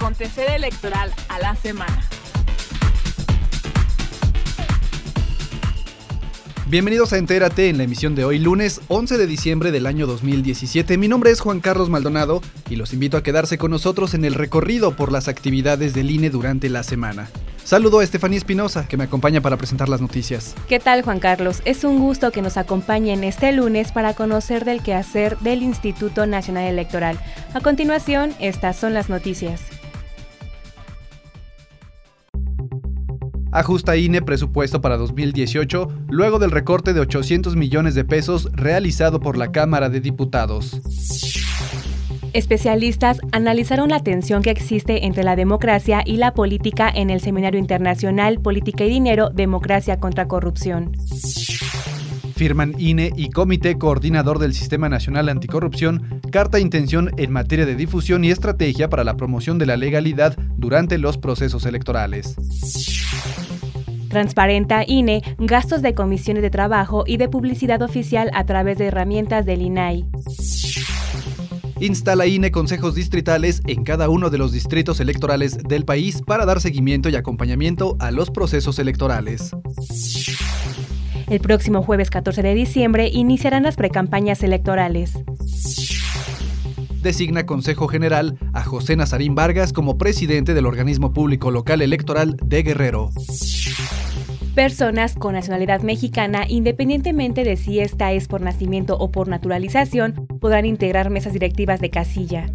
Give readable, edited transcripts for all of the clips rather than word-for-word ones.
acontecer electoral a la semana. Bienvenidos a Entérate en la emisión de hoy, lunes 11 de diciembre del año 2017. Mi nombre es Juan Carlos Maldonado y los invito a quedarse con nosotros en el recorrido por las actividades del INE durante la semana. Saludo a Estefanía Espinosa, que me acompaña para presentar las noticias. ¿Qué tal, Juan Carlos? Es un gusto que nos acompañen este lunes para conocer del quehacer del Instituto Nacional Electoral. A continuación, estas son las noticias. Ajusta INE presupuesto para 2018 luego del recorte de 800 millones de pesos realizado por la Cámara de Diputados. Especialistas analizaron la tensión que existe entre la democracia y la política en el Seminario Internacional Política y Dinero, Democracia contra Corrupción. Firman INE y Comité Coordinador del Sistema Nacional Anticorrupción carta intención en materia de difusión y estrategia para la promoción de la legalidad durante los procesos electorales. Transparenta INE gastos de comisiones de trabajo y de publicidad oficial a través de herramientas del INAI. Instala INE consejos distritales en cada uno de los distritos electorales del país para dar seguimiento y acompañamiento a los procesos electorales. El próximo jueves 14 de diciembre iniciarán las precampañas electorales. Designa Consejo General a José Nazarín Vargas como presidente del Organismo Público Local Electoral de Guerrero. Personas con nacionalidad mexicana, independientemente de si esta es por nacimiento o por naturalización, podrán integrar mesas directivas de casilla.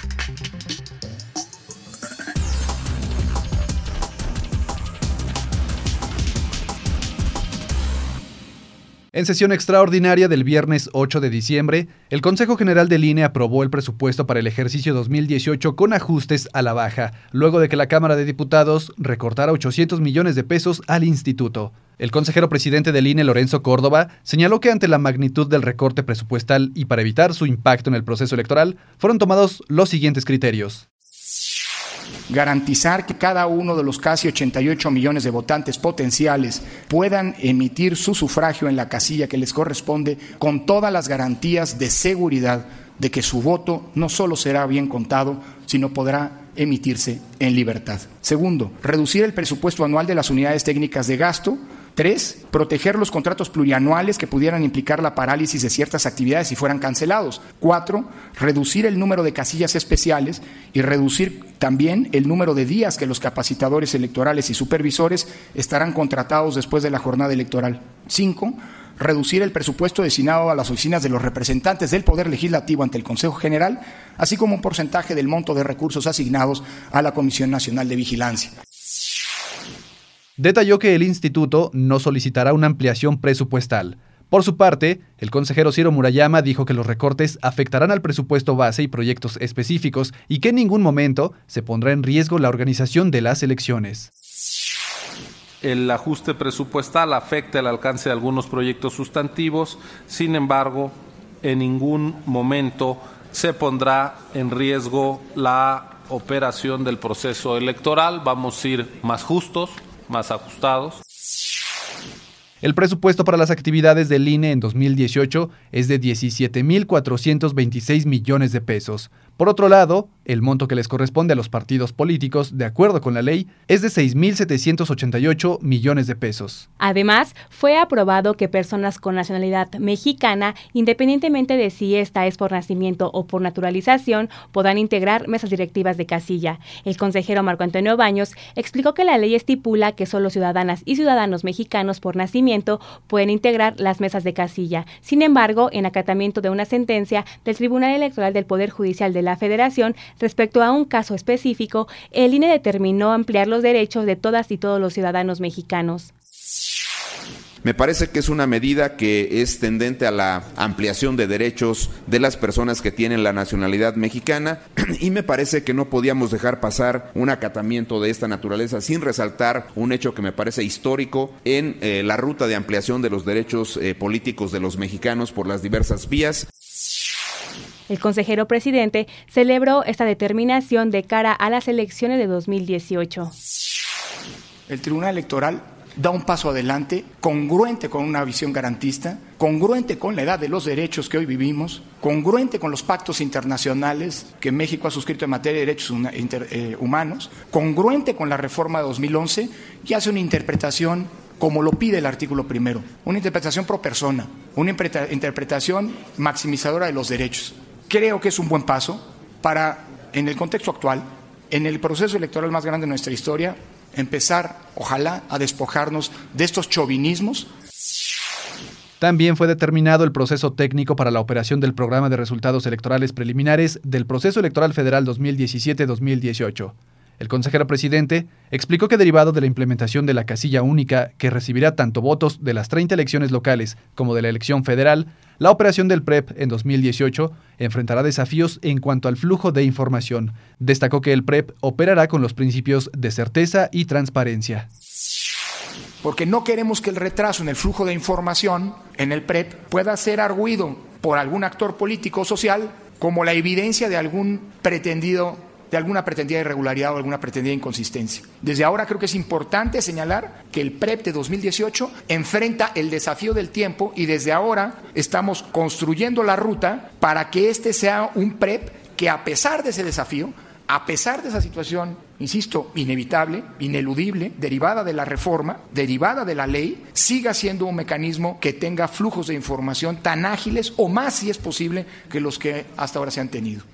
En sesión extraordinaria del viernes 8 de diciembre, el Consejo General del INE aprobó el presupuesto para el ejercicio 2018 con ajustes a la baja, luego de que la Cámara de Diputados recortara 800 millones de pesos al instituto. El consejero presidente del INE, Lorenzo Córdoba, señaló que ante la magnitud del recorte presupuestal y para evitar su impacto en el proceso electoral, fueron tomados los siguientes criterios. Garantizar que cada uno de los casi 88 millones de votantes potenciales puedan emitir su sufragio en la casilla que les corresponde con todas las garantías de seguridad de que su voto no solo será bien contado, sino podrá emitirse en libertad. Segundo, reducir el presupuesto anual de las unidades técnicas de gasto. 3. Proteger los contratos plurianuales que pudieran implicar la parálisis de ciertas actividades si fueran cancelados. 4. Reducir el número de casillas especiales y reducir también el número de días que los capacitadores electorales y supervisores estarán contratados después de la jornada electoral. 5. Reducir el presupuesto destinado a las oficinas de los representantes del Poder Legislativo ante el Consejo General, así como un porcentaje del monto de recursos asignados a la Comisión Nacional de Vigilancia. Detalló que el instituto no solicitará una ampliación presupuestal. Por su parte, el consejero Ciro Murayama dijo que los recortes afectarán al presupuesto base y proyectos específicos y que en ningún momento se pondrá en riesgo la organización de las elecciones. El ajuste presupuestal afecta el alcance de algunos proyectos sustantivos, sin embargo, en ningún momento se pondrá en riesgo la operación del proceso electoral. Vamos a ir más justos, más ajustados. El presupuesto para las actividades del INE en 2018 es de 17.426 millones de pesos. Por otro lado, el monto que les corresponde a los partidos políticos, de acuerdo con la ley, es de 6.788 millones de pesos. Además, fue aprobado que personas con nacionalidad mexicana, independientemente de si esta es por nacimiento o por naturalización, podrán integrar mesas directivas de casilla. El consejero Marco Antonio Baños explicó que la ley estipula que solo ciudadanas y ciudadanos mexicanos por nacimiento pueden integrar las mesas de casilla. Sin embargo, en acatamiento de una sentencia del Tribunal Electoral del Poder Judicial de la Federación respecto a un caso específico, el INE determinó ampliar los derechos de todas y todos los ciudadanos mexicanos. Me parece que es una medida que es tendente a la ampliación de derechos de las personas que tienen la nacionalidad mexicana y me parece que no podíamos dejar pasar un acatamiento de esta naturaleza sin resaltar un hecho que me parece histórico en la ruta de ampliación de los derechos políticos de los mexicanos por las diversas vías. El consejero presidente celebró esta determinación de cara a las elecciones de 2018. El Tribunal Electoral da un paso adelante, congruente con una visión garantista, congruente con la edad de los derechos que hoy vivimos, congruente con los pactos internacionales que México ha suscrito en materia de derechos humanos, congruente con la reforma de 2011 y hace una interpretación como lo pide el artículo primero, una interpretación pro persona, una interpretación maximizadora de los derechos. Creo que es un buen paso para, en el contexto actual, en el proceso electoral más grande de nuestra historia, empezar, ojalá, a despojarnos de estos chauvinismos. También fue determinado el proceso técnico para la operación del programa de resultados electorales preliminares del Proceso Electoral Federal 2017-2018. El consejero presidente explicó que derivado de la implementación de la casilla única, que recibirá tanto votos de las 30 elecciones locales como de la elección federal, la operación del PREP en 2018 enfrentará desafíos en cuanto al flujo de información. Destacó que el PREP operará con los principios de certeza y transparencia. Porque no queremos que el retraso en el flujo de información en el PREP pueda ser arguido por algún actor político o social como la evidencia de alguna pretendida irregularidad o alguna pretendida inconsistencia. Desde ahora creo que es importante señalar que el PREP de 2018 enfrenta el desafío del tiempo y desde ahora estamos construyendo la ruta para que este sea un PREP que, a pesar de ese desafío, a pesar de esa situación, insisto, inevitable, ineludible, derivada de la reforma, derivada de la ley, siga siendo un mecanismo que tenga flujos de información tan ágiles o más, si es posible, que los que hasta ahora se han tenido.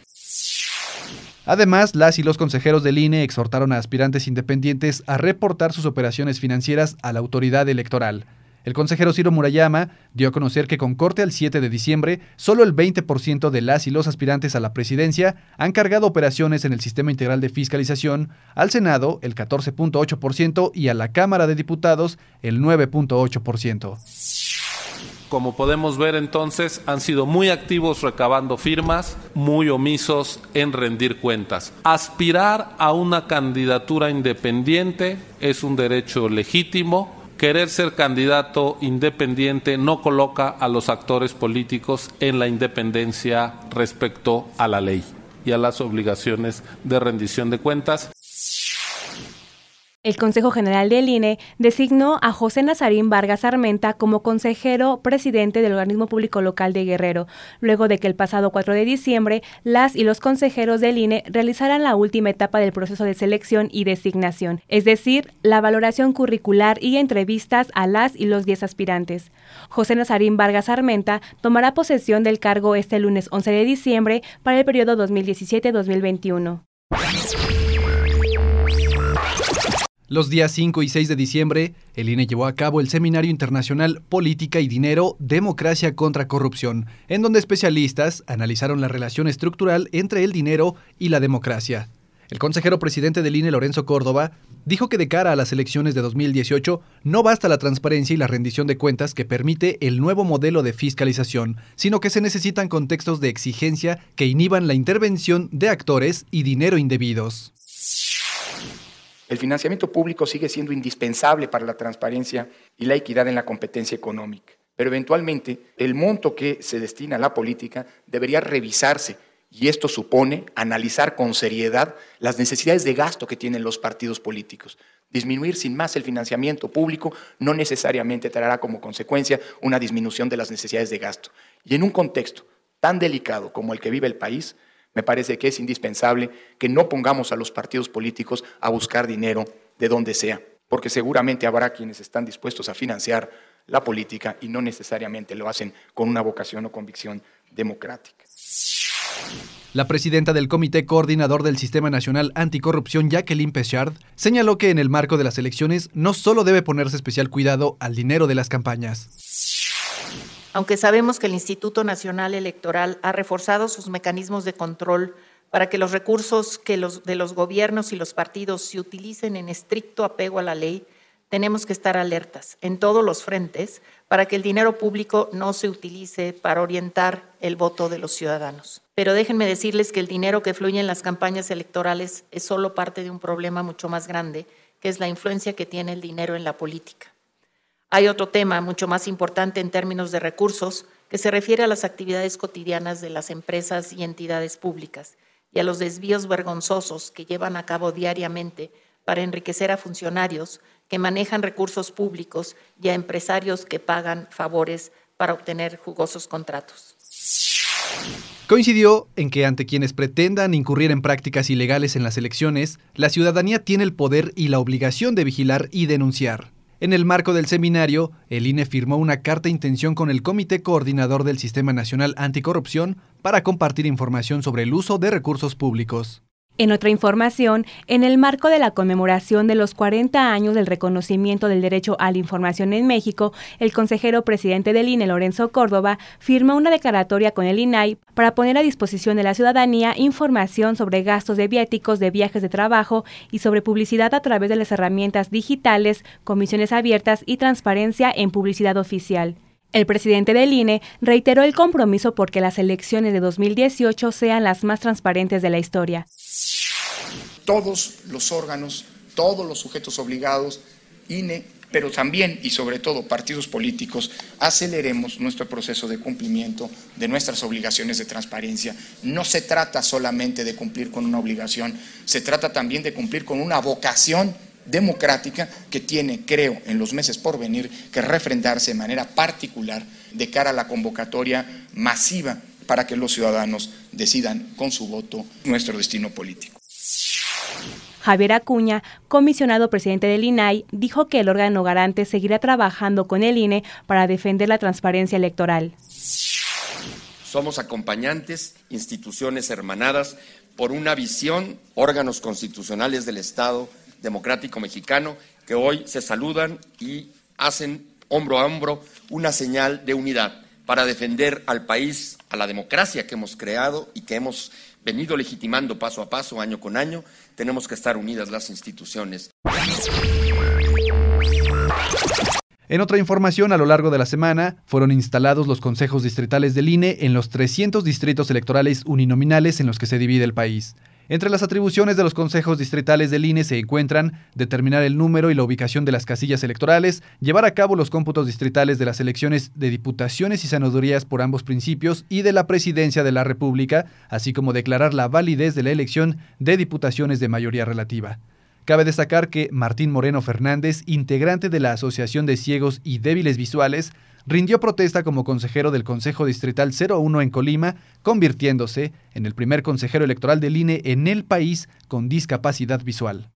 Además, las y los consejeros del INE exhortaron a aspirantes independientes a reportar sus operaciones financieras a la autoridad electoral. El consejero Ciro Murayama dio a conocer que con corte al 7 de diciembre, solo el 20% de las y los aspirantes a la presidencia han cargado operaciones en el Sistema Integral de Fiscalización, al Senado el 14.8% y a la Cámara de Diputados el 9.8%. Como podemos ver entonces, han sido muy activos recabando firmas, muy omisos en rendir cuentas. Aspirar a una candidatura independiente es un derecho legítimo. Querer ser candidato independiente no coloca a los actores políticos en la independencia respecto a la ley y a las obligaciones de rendición de cuentas. El Consejo General del INE designó a José Nazarín Vargas Armenta como consejero presidente del Organismo Público Local de Guerrero, luego de que el pasado 4 de diciembre las y los consejeros del INE realizaran la última etapa del proceso de selección y designación, es decir, la valoración curricular y entrevistas a las y los 10 aspirantes. José Nazarín Vargas Armenta tomará posesión del cargo este lunes 11 de diciembre para el periodo 2017-2021. Los días 5 y 6 de diciembre, el INE llevó a cabo el Seminario Internacional Política y Dinero, Democracia contra Corrupción, en donde especialistas analizaron la relación estructural entre el dinero y la democracia. El consejero presidente del INE, Lorenzo Córdoba, dijo que de cara a las elecciones de 2018 no basta la transparencia y la rendición de cuentas que permite el nuevo modelo de fiscalización, sino que se necesitan contextos de exigencia que inhiban la intervención de actores y dinero indebidos. El financiamiento público sigue siendo indispensable para la transparencia y la equidad en la competencia económica, pero eventualmente el monto que se destina a la política debería revisarse y esto supone analizar con seriedad las necesidades de gasto que tienen los partidos políticos. Disminuir sin más el financiamiento público no necesariamente traerá como consecuencia una disminución de las necesidades de gasto. Y en un contexto tan delicado como el que vive el país, me parece que es indispensable que no pongamos a los partidos políticos a buscar dinero de donde sea, porque seguramente habrá quienes están dispuestos a financiar la política y no necesariamente lo hacen con una vocación o convicción democrática. La presidenta del Comité Coordinador del Sistema Nacional Anticorrupción, Jacqueline Pechard, señaló que en el marco de las elecciones no solo debe ponerse especial cuidado al dinero de las campañas. Aunque sabemos que el Instituto Nacional Electoral ha reforzado sus mecanismos de control para que los recursos de los gobiernos y los partidos se utilicen en estricto apego a la ley, tenemos que estar alertas en todos los frentes para que el dinero público no se utilice para orientar el voto de los ciudadanos. Pero déjenme decirles que el dinero que fluye en las campañas electorales es solo parte de un problema mucho más grande, que es la influencia que tiene el dinero en la política. Hay otro tema mucho más importante en términos de recursos que se refiere a las actividades cotidianas de las empresas y entidades públicas y a los desvíos vergonzosos que llevan a cabo diariamente para enriquecer a funcionarios que manejan recursos públicos y a empresarios que pagan favores para obtener jugosos contratos. Coincidió en que ante quienes pretendan incurrir en prácticas ilegales en las elecciones, la ciudadanía tiene el poder y la obligación de vigilar y denunciar. En el marco del seminario, el INE firmó una carta de intención con el Comité Coordinador del Sistema Nacional Anticorrupción para compartir información sobre el uso de recursos públicos. En otra información, en el marco de la conmemoración de los 40 años del reconocimiento del derecho a la información en México, el consejero presidente del INE, Lorenzo Córdoba, firmó una declaratoria con el INAI para poner a disposición de la ciudadanía información sobre gastos de viáticos de viajes de trabajo y sobre publicidad a través de las herramientas digitales, comisiones abiertas y transparencia en publicidad oficial. El presidente del INE reiteró el compromiso porque las elecciones de 2018 sean las más transparentes de la historia. Todos los órganos, todos los sujetos obligados, INE, pero también y sobre todo partidos políticos, aceleremos nuestro proceso de cumplimiento de nuestras obligaciones de transparencia. No se trata solamente de cumplir con una obligación, se trata también de cumplir con una vocación democrática que tiene, creo, en los meses por venir, que refrendarse de manera particular de cara a la convocatoria masiva para que los ciudadanos decidan con su voto nuestro destino político. Javier Acuña, comisionado presidente del INAI, dijo que el órgano garante seguirá trabajando con el INE para defender la transparencia electoral. Somos acompañantes, instituciones hermanadas por una visión, órganos constitucionales del Estado democrático mexicano que hoy se saludan y hacen hombro a hombro una señal de unidad para defender al país, a la democracia que hemos creado y que hemos venido legitimando paso a paso, año con año. Tenemos que estar unidas las instituciones. En otra información, a lo largo de la semana, fueron instalados los consejos distritales del INE en los 300 distritos electorales uninominales en los que se divide el país. Entre las atribuciones de los consejos distritales del INE se encuentran determinar el número y la ubicación de las casillas electorales, llevar a cabo los cómputos distritales de las elecciones de diputaciones y senadurías por ambos principios y de la presidencia de la República, así como declarar la validez de la elección de diputaciones de mayoría relativa. Cabe destacar que Martín Moreno Fernández, integrante de la Asociación de Ciegos y Débiles Visuales, rindió protesta como consejero del Consejo Distrital 01 en Colima, convirtiéndose en el primer consejero electoral del INE en el país con discapacidad visual.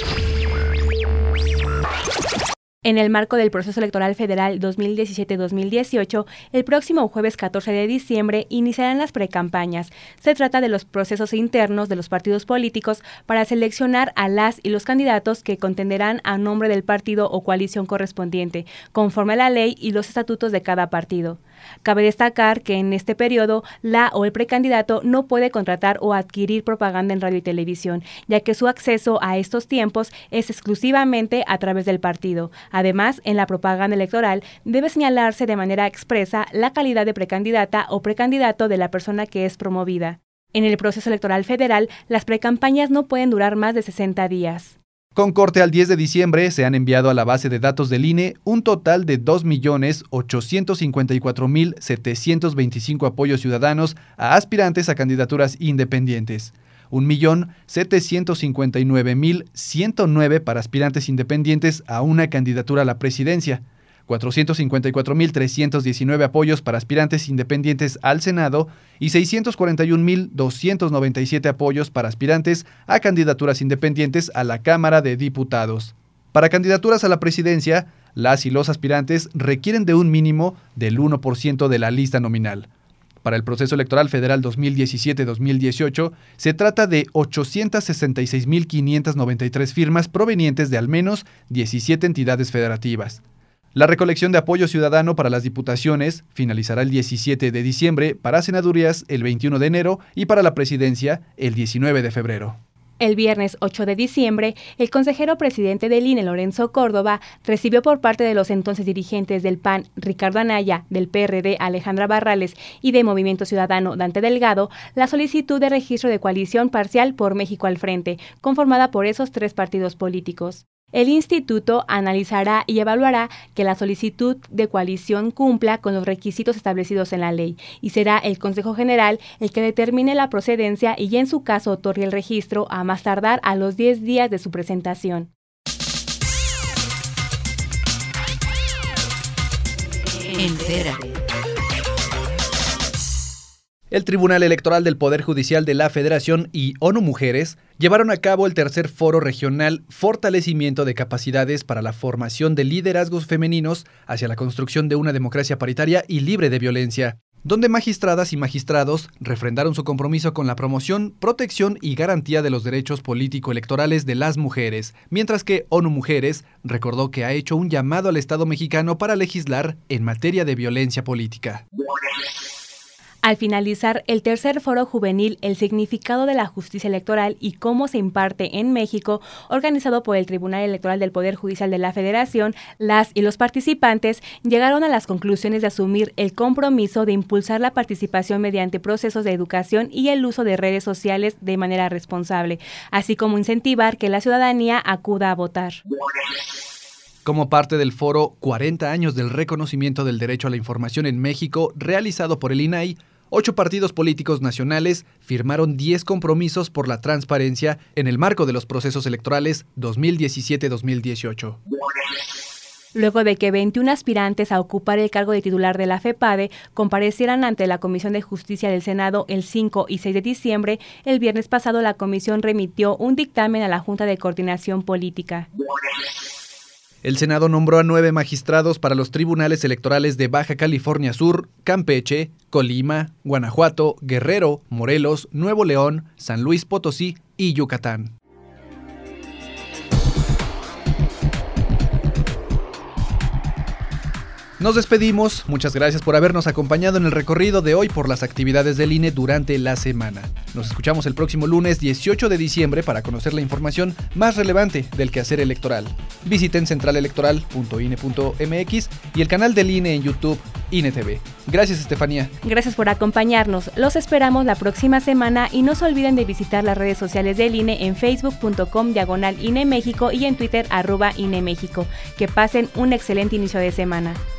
En el marco del proceso electoral federal 2017-2018, el próximo jueves 14 de diciembre iniciarán las precampañas. Se trata de los procesos internos de los partidos políticos para seleccionar a las y los candidatos que contenderán a nombre del partido o coalición correspondiente, conforme a la ley y los estatutos de cada partido. Cabe destacar que en este periodo, la o el precandidato no puede contratar o adquirir propaganda en radio y televisión, ya que su acceso a estos tiempos es exclusivamente a través del partido. Además, en la propaganda electoral debe señalarse de manera expresa la calidad de precandidata o precandidato de la persona que es promovida. En el proceso electoral federal, las precampañas no pueden durar más de 60 días. Con corte al 10 de diciembre, se han enviado a la base de datos del INE un total de 2.854.725 apoyos ciudadanos a aspirantes a candidaturas independientes, 1.759.109 para aspirantes independientes a una candidatura a la presidencia, 454.319 apoyos para aspirantes independientes al Senado y 641.297 apoyos para aspirantes a candidaturas independientes a la Cámara de Diputados. Para candidaturas a la presidencia, las y los aspirantes requieren de un mínimo del 1% de la lista nominal. Para el proceso electoral federal 2017-2018, se trata de 866.593 firmas provenientes de al menos 17 entidades federativas. La recolección de apoyo ciudadano para las diputaciones finalizará el 17 de diciembre, para senadurías el 21 de enero y para la presidencia el 19 de febrero. El viernes 8 de diciembre, el consejero presidente del INE, Lorenzo Córdoba, recibió por parte de los entonces dirigentes del PAN, Ricardo Anaya, del PRD, Alejandra Barrales, y de Movimiento Ciudadano, Dante Delgado, la solicitud de registro de coalición parcial por México al Frente, conformada por esos tres partidos políticos. El instituto analizará y evaluará que la solicitud de coalición cumpla con los requisitos establecidos en la ley y será el Consejo General el que determine la procedencia y en su caso otorgue el registro a más tardar a los 10 días de su presentación. Entérate. El Tribunal Electoral del Poder Judicial de la Federación y ONU Mujeres llevaron a cabo el tercer foro regional Fortalecimiento de Capacidades para la Formación de Liderazgos Femeninos hacia la construcción de una democracia paritaria y libre de violencia, donde magistradas y magistrados refrendaron su compromiso con la promoción, protección y garantía de los derechos político-electorales de las mujeres, mientras que ONU Mujeres recordó que ha hecho un llamado al Estado mexicano para legislar en materia de violencia política. Al finalizar el tercer foro juvenil El significado de la justicia electoral y cómo se imparte en México, organizado por el Tribunal Electoral del Poder Judicial de la Federación, las y los participantes llegaron a las conclusiones de asumir el compromiso de impulsar la participación mediante procesos de educación y el uso de redes sociales de manera responsable, así como incentivar que la ciudadanía acuda a votar. Como parte del foro 40 años del reconocimiento del derecho a la información en México, realizado por el INAI, 8 partidos políticos nacionales firmaron 10 compromisos por la transparencia en el marco de los procesos electorales 2017-2018. Luego de que 21 aspirantes a ocupar el cargo de titular de la FEPADE comparecieran ante la Comisión de Justicia del Senado el 5 y 6 de diciembre, el viernes pasado la comisión remitió un dictamen a la Junta de Coordinación Política. El Senado nombró a 9 magistrados para los tribunales electorales de Baja California Sur, Campeche, Colima, Guanajuato, Guerrero, Morelos, Nuevo León, San Luis Potosí y Yucatán. Nos despedimos, muchas gracias por habernos acompañado en el recorrido de hoy por las actividades del INE durante la semana. Nos escuchamos el próximo lunes 18 de diciembre para conocer la información más relevante del quehacer electoral. Visiten centralelectoral.ine.mx y el canal del INE en YouTube, INE TV. Gracias, Estefanía. Gracias por acompañarnos. Los esperamos la próxima semana y no se olviden de visitar las redes sociales del INE en facebook.com/INE México y en Twitter @INE México. Que pasen un excelente inicio de semana.